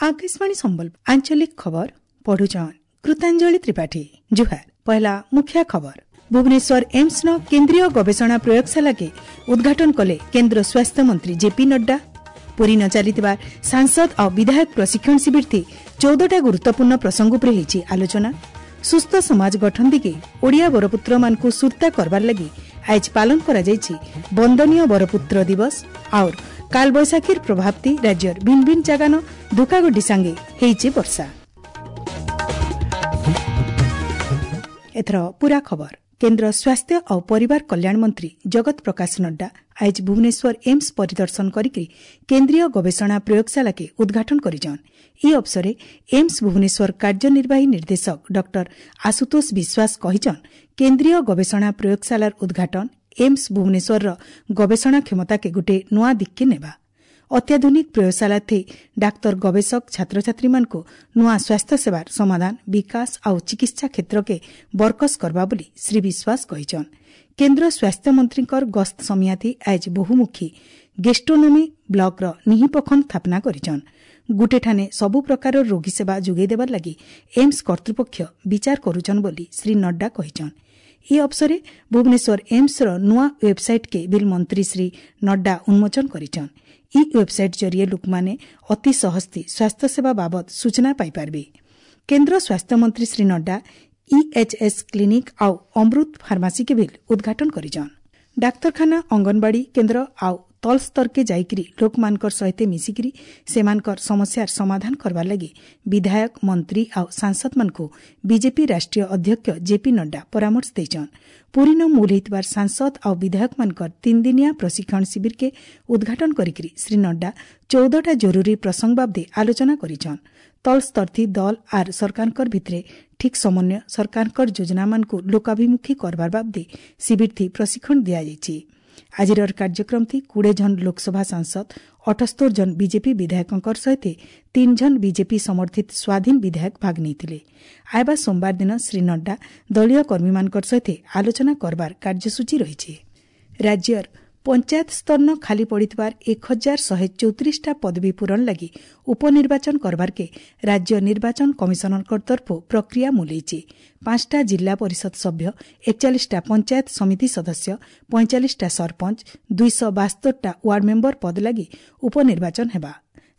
आकाशवाणी संबल आंचलिक खबर पढ़ुचन कृतांजलि त्रिपाठी। जुहार पहला मुख्य खबर। भुवनेश्वर एम्स न केन्द्रीय गवेषणा प्रयोगशाला के उद्घाटन कले केन्द्र स्वास्थ्य मंत्री जेपी नड्डा। पुरी न चलिथिबा सांसद और विधायक प्रशिक्षण शिविर थी 14टा गुरुत्वपूर्ण प्रसंग उपर हेछि आलोचना। सुस्थ समाज गठन दिगे ओडिया बरपुत्र मानकु सुरता करबार लगी आज पालन करा जायछि वंदनीय बरपुत्र दिवस। और काल बैशाखीर प्रभाव थी राज्यर भिन्न भिन्न जगान धुकागुडी सांगे हेछि वर्षा। एथर पूरा खबर। केन्द्र स्वास्थ्य और परिवार कल्याण मंत्री जगत प्रकाश नड्डा आज भुवनेश्वर एम्स परिदर्शन करिकरी केन्द्रीय गवेषणा प्रयोगशाला के उद्घाटन करिजन। ई अवसरे एम्स भुवनेश्वर कार्यनिर्वाही निर्देशक डॉक्टर आशुतोष विश्वास कहिजन केन्द्रीय गवेषणा प्रयोगशालार उद्घाटन एम्स भुवनेश्वर गवेषणा क्षमता के गोटे नुआ दिक्के नेबा। अत्याधुनिक प्रयोगशाला थे डाक्तर गवेषक छात्र छात्री मानको नुआ स्वास्थ्य सेवार समाधान विकास और चिकित्सा क्षेत्र के बरकस करबा बोली श्री विश्वास कहिजन। केन्द्र स्वास्थ्य मंत्री गस्त समियाथी आज बहुमुखी गेस्ट्रोनोमी ब्लॉक निहिपखन स्थापना करिजन। गुटे ठाने सबु प्रकार रोगी सेवा जोगै देबार लगी एम्स कर्तृपक्ष विचार करुछन बोली श्री नड्डा कहिजन। ई अवसरे भुवनेश्वर एम्स नुआ वेबसाइट के बिल मंत्री श्री नड्डा उन्मोचन करिछन। ई वेबसाइट जरिए लोक माने अति सहजती स्वास्थ्य सेवा बाबद सूचना पाई पारबे। केन्द्र स्वास्थ्य मंत्री श्री नड्डा EHS क्लिनिक आउ अमृत फार्मासी के बिल उद्घाटन करिजन। डाक्तरखाना अंगनवाड़ी केन्द्र आउ तल स्तर के जाइकरी लोक मानकर सहित मिसिकरी सेमानकर समस्यार समाधान करबार लगी विधायक मंत्री आउ सांसद मानकु बीजेपी राष्ट्रीय अध्यक्ष जेपी नड्डा परामर्श देछन। पुरी न मूल हेतबार सांसद आउ विधायक मानकर 3 दिनिया प्रशिक्षण शिविर के उद्घाटन करिकरी श्री नड्डा 14टा जरूरी प्रसंग बाबदे आलोचना करिछन। तल स्तरथी दल आर सरकारकर भितरे ठीक समन्वय सरकारकर योजना मानकु लोकाभिमुखी करबार बाबदे शिविर थी प्रशिक्षण दिया जायछि। आजिर कार्यक्रम थी 20 जन लोकसभा सांसद 78 जन बीजेपी विधायकों सहित 3 जन बीजेपी समर्थित स्वाधीन विधायक भाग नहीं। आयबा सोमवार दिन श्री नड्डा दलीय कर्मी मानकर सहित आलोचना करबार कार्यसूची रही। राज्यर पंचायत स्तर न खाली पड़िथबार 1134टा पदवी पूरण लगी उपनिर्वाचन करबार के राज्य निर्वाचन कमिशनर तरफ प्रक्रिया मुलैछि। 5टा जिला परिषद सभ्य 41टा पंचायत समिति सदस्य 45टा सरपंच 272टा वार्ड मेंबर पद लगी उपनिर्वाचन हेबा।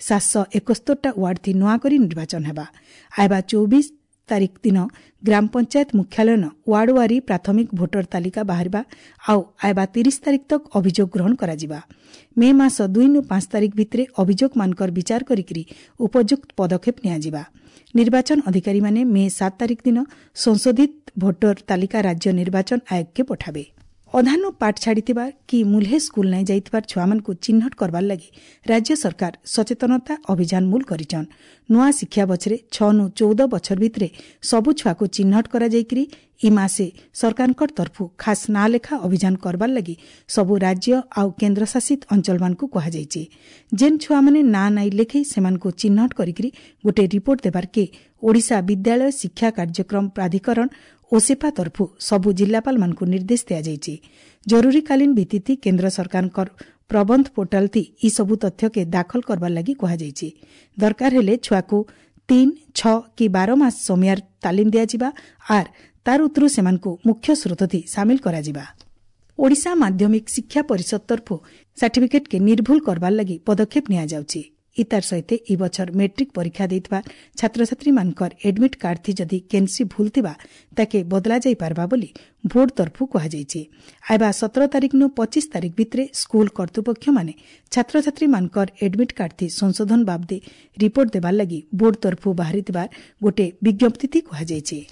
771टा वार्ड थी नुआ करी निर्वाचन हेबा। आयबा 24 तारीख दिन ग्राम पंचायत मुख्यालय न वार्डवारी प्राथमिक भोटर तालिका बाहरबा आउ आयबा 30 तारीख तक अभियोग ग्रहण करा जिबा। मे मास 2 नु 5 तारीख भितरे अभियोग मानकर विचार करिकरी उपयुक्त पदक्षेप निया जिबा। निर्वाचन अधिकारी माने मे 7 तारीख दिन संशोधित भोटर तालिका राज्य निर्वाचन आयोग के पठाबे। अधानु पाठ छाड़ीथिबार कि मुल्हे स्कूल नहीं जाइथिबार छुआमानकु चिन्हट करबार लगी राज्य सरकार सचेतनता अभियान मूल करिछन। नुआ शिक्षा बछरे 6 नु 14 बछर भितरे सबु छुआको चिन्हट करा जाइकरी ई मासे सरकारकर तरफु खास ना लेखा अभियान करबार लगी सबु राज्य आउ केन्द्र शासित अंचल मानकु कहा जाइछि। जेन छुआ माने ना नाई लेखै सेमानकु चिन्हट करिकरी गोटे रिपोर्ट देबार के ओडिशा विद्यालय शिक्षा कार्यक्रम प्राधिकरण ओसेपा तरफु सबु जिलापाल मानकु निर्देश दिया जाइछि। जरूरीकालीन भित्तिथि केन्द्र सरकारकर प्रबंध पोर्टाल थी ई सबु तथ्य के दाखल करबार लगी कहा जाइछि। दरकार हेले छुआको 3, 6 कि 12 मास समयार तालीम दिया जिबा आर तार उतरु सेमानकु मुख्य स्रोत थी सामिल करा जिबा। ओडिशा माध्यमिक शिक्षा परिषद तरफु सर्टिफिकेट के निर्भुल करबार लगी पदक्षेप निया जाउछि। इतार सहित ई बछर मैट्रिक परीक्षा देइथबा छात्र छात्री मानकर एडमिट कार्ड थी जदि केनसी भूल थिबा ताके बदला जाई पारबा बोली बोर्ड तरफु कहा जाइछि। आयबा 17 तारीख नु 25 तारीख भितरे स्कूल कर्तृपक्ष माने छात्र छात्री मानकर एडमिट कार्ड थी संशोधन बाबदे रिपोर्ट देबार लगी बोर्ड तरफु बाहरिथिबार गोटे विज्ञप्ति थी कहा जाइछि।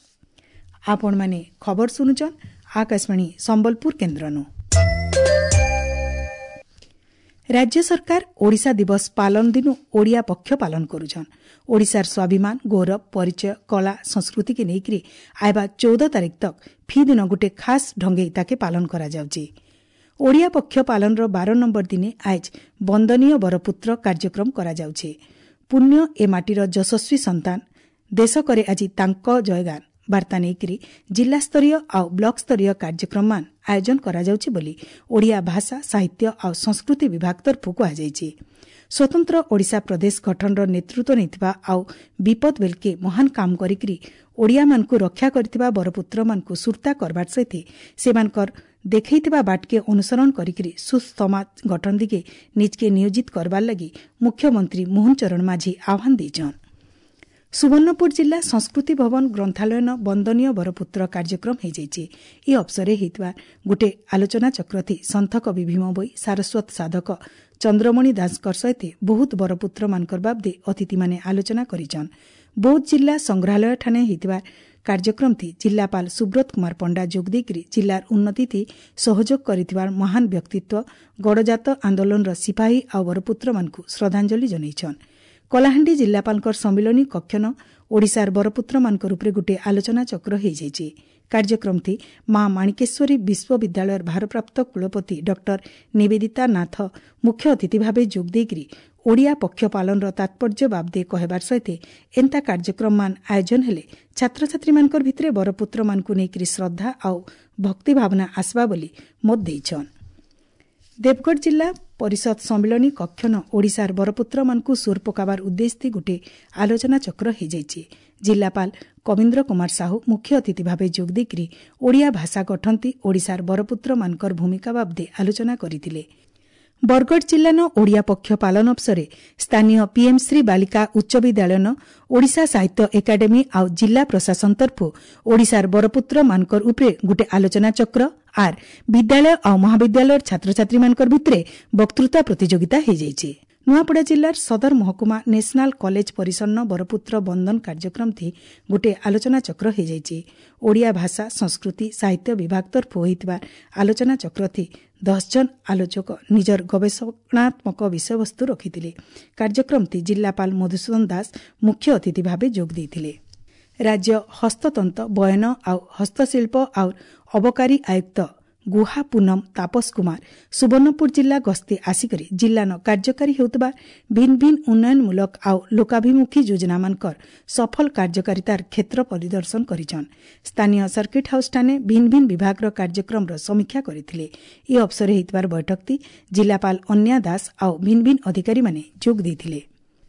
आपण माने खबर सुनुचन आकाशवाणी संबलपुर केन्द्रनु। राज्य सरकार ओडिशा दिवस पालन दिनु ओडिया पक्ष पालन करुछन। ओडिशार स्वाभिमान गौरव परिचय कला संस्कृति के नेकरी आयबा 14 तारीख तक फी दिन गोटे खास ढंगे ताके पालन करा जाउछि। ओडिया पक्ष पालन 12 नंबर दिने आज वंदनीय बरपुत्र कार्यक्रम करा जाउछि। पुण्य ए माटीर यशस्वी संतान देश करे आज तांको जयगान वार्ता नेकरी जिला स्तरीय आउ ब्लॉक स्तरीय कार्यक्रम मान आयोजन करा जाउछि बोली ओडिया भाषा साहित्य आउ संस्कृति विभाग तरफु कुहाଯାଇଛି। स्वतंत्र ओडिशा प्रदेश गठनर नेतृत्व नैथिबा आउ विपद बेलके महान काम करिकरी ओडिया मानकु रक्षा करथिबा बरपुत्र मानकु सुरता करबार सहित सेमानकर देखैथिबा बाटके अनुसरण करिकरी सुस्थ समाज गठन दिगे निजके नियोजित करबार लागि मुख्यमंत्री मोहन चरण माझी आह्वान दैछन्। सुवर्णपुर जिला संस्कृति भवन ग्रंथालयन वंदनीय बरपुत्र कार्यक्रम हो जाइए। ई अवसर होता गोटे आलोचना चक्र थी सन्थ कवि भीमभोई सारस्वत साधक चंद्रमणि दासकर सहित बहुत बरपुत्र मानकर बाबदे अतिथि माने आलोचना करिछन्। बौद्ध जिला संग्रहालय ठाने होता कार्यक्रम थी जिलापाल सुब्रत कुमार पंडा जोगदेकरी जिलार उन्नति थी सहयोग करिथिबार महान व्यक्तित्व गड़जात आंदोलन सिपाही आ बरपुत्र मानकु श्रद्धांजलि जनैछन्। कलाहांडी जिलापालकर सम्मिलनी कक्षन ओडिशार बरपुत्र मानकर उपरे गोटे आलोचना चक्र हो जाइए। कार्यक्रम थी मां माणिकेश्वरी विश्वविद्यालय भारप्राप्त कुलपति डॉक्टर निवेदिता नाथ मुख्य अतिथि भाव जोगदेकरी ओडिया पक्ष पालन तात्पर्य बाबदे कहबार सहित एंता कार्यक्रम मान आयोजन हेले छात्र छात्री मानकर भितरे बरपुत्र मानकु नेकरी श्रद्धा आउ भक्ति भावना आसबा बोली मत देइछन्। देवगढ़ जिला परिषद सम्मिलनी कक्षन ओडिशार बरपुत्र मानकु सुर पकाबार उद्देश्य गोटे आलोचना चक्र हो जाइए। जिलापाल कविन्द्र कुमार साहू मुख्य अतिथि भाव जोगदेकरी ओडिया भाषा गठन्ती ओडिशार बरपुत्र मानकर भूमिका बाबदे आलोचना करथिले। बरगढ़ जिल्लान ओडिया पक्ष पालन अवसरे स्थानीय पीएम श्री बालिका उच्च विद्यालयन ओडिशा साहित्य एकाडेमी आउ जिला प्रशासन तरफु ओडिशार बरपुत्र मानकर उपरे गोटे आलोचना चक्र आर विद्यालय आउ महाविद्यालय छात्र छात्री मानकर भितरे वक्तृता प्रतियोगिता हो जाइए। नुआपड़ा जिलार सदर महकुमा नेशनल कॉलेज परिसरन बरपुत्र बंधन कार्यक्रम थी गोटे आलोचना चक्र हो जाइए। ओडिया भाषा संस्कृति साहित्य विभाग तरफु होइतिबा आलोचना चक्र थी 10 जन आलोचक निजर गवेषणात्मक विषयवस्तु रखिथिले। कार्यक्रम थी जिलापाल मधुसूदन दास मुख्य अतिथि भाव जोग देइथिले। राज्य हस्ततंत बयन आउ हस्तशिल्प आउ अबकारी आयुक्त गुहा पूनम तापस कुमार सुवर्णपुर जिला गस्ते आसिकरी जिल्लान कार्यकारी हेउतबा भिन्न भिन्न उन्नयनमूलक आउ लोकाभिमुखी योजना मानकर सफल कार्यकारितार क्षेत्र परिदर्शन करिछन्। स्थानीय सर्किट हाउस ठाने भिन्न भिन्न विभाग कार्यक्रम समीक्षा करथिले। ई अवसर हेतबार बैठक थी जिलापाल अन्या दास आउ भिन्न भिन्न अधिकारी माने जोग देथिले।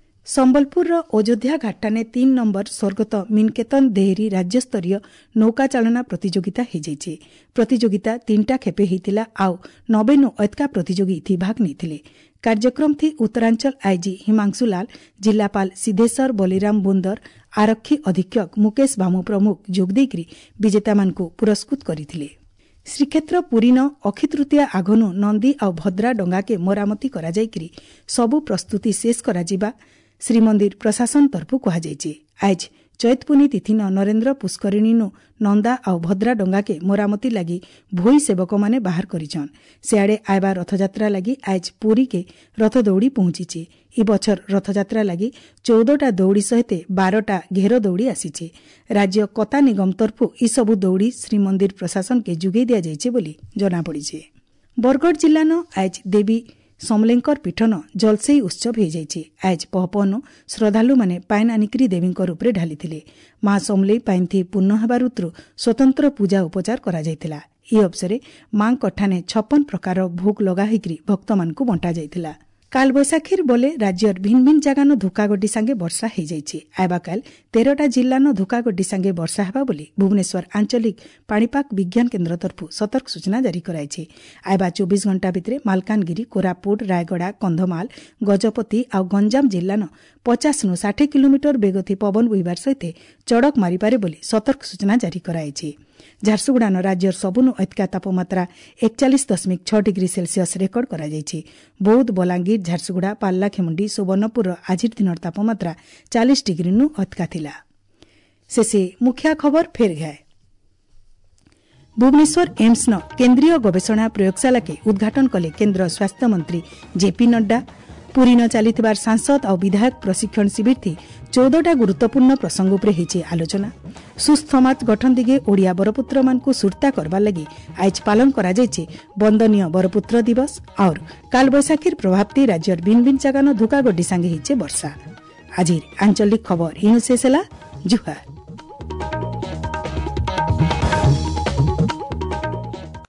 संबलपुर अयोध्या घाटाने 3 नंबर स्वर्गत मिनकेतन देहरी राज्यस्तरीय नौका चालना प्रतियोगिता हो जाइए। प्रतियोगिता 3टा खेपे होता आउ 90 अतका प्रतियोगी थी भाग नहीं। कार्यक्रम थी उत्तरांचल आईजी हिमांशु लाल जिलापाल सिद्धेश्वर बलिराम बुंदर आरक्षी अधीक्षक मुकेश भामु प्रमुख जोगदेकरी विजेता मानकु पुरस्कृत करथिले। श्रीक्षेत्र पुरीन अक्षितृतीया आगनु नंदी आउ भद्रा डंगा के मरामती करा जाइकरी सबु प्रस्तुति शेष करा जिबा श्रीमंदिर प्रशासन तरफु कहुଯାଇଛି। आज चैतपुनी तिथि नरेन्द्र पुष्करिणीनु नंदा आउ भद्रा डंगा के मरामती लगी भोई सेवक माने बाहर करिछन्। सियाड़े आयबा रथयात्रा लगी आज पुरी के रथ दौड़ी पहुंचीचे। ई बछर रथयात्रा लगी 14टा दौड़ी सहित 12टा घेर दौड़ी आसीचे। राज्य कता निगम तरफु ई सबु दौड़ी श्रीमंदिर प्रशासन के जुगै दिया जाइछे बोली जना पड़िछे। बरगढ़ जिल्लान आज देवी समलेंकर पीठन जलसेई उत्सव हो जाइए। आज पहपहनु श्रद्धालु माने पाइन आनिकरी देवींक रूपरे ढालिथिले। मां समलेई पाइन थी पूर्ण हेबार उतरु स्वतंत्र पूजा उपचार करा जाइथिला। ई अवसरे मां कठाने 56 प्रकार भोग लगा होइकरी भक्त मानकु बंटा जाइथिला। काल बैशाखीर बोले राज्यर भिन्न भिन्न जगान धुकागड्डी सांगे वर्षा हो जाइए। आयबा काल 13टा जिल्लान धुकागड्डी सांगे वर्षा हेबा बोली भुवनेश्वर आंचलिक पाणीपाग विज्ञान केन्द्र तरफु सतर्क सूचना जारी कराइछे। आयबा 24 घंटा भितरे मालकानगिरी कोरापुट रायगड़ा कंधमाल गजपति आ गंजाम जिल्लान 50 नु 60 किलोमीटर बेगथी पवन बोहिबार सहित चड़क मारिपारे बोली सतर्क सूचना जारी कराइछे। झारसुगुड़ान राज्यर सबुनु अतिका तापमात्रा 41.6 डिग्री सेल्सियस रेकर्ड करा जाइछे। बौद्ध बलांगीर झारसुगुड़ा पाल्लाखेमुंडी सुवर्णपुर आजिर दिनर तापमात्रा 40 डिग्री नु अतिका थिला। शेषे मुख्य खबर फेर गए। भुवनेश्वर एम्स न केन्द्रीय गवेषणा प्रयोगशाला के उद्घाटन कले केन्द्र स्वास्थ्य मंत्री जेपी नड्डा। पुरी न चलीथिबार सांसद और विधायक प्रशिक्षण शिविर थी 14टा गुरुत्वपूर्ण प्रसंग उपरे हेचे आलोचना। सुस्थ समाज गठन दिगे ओडिया बरपुत्र मानकु सुरता करबा लगी आज पालन करा जाइछे वंदनीय बरपुत्र दिवस। और काल बैशाखीर प्रभाव थी राज्यर भिन्न भिन्न जगान धुकागड्डी सांगे हेचे वर्षा। आजिर आंचलिक खबर इनु शेष होला। जुहार।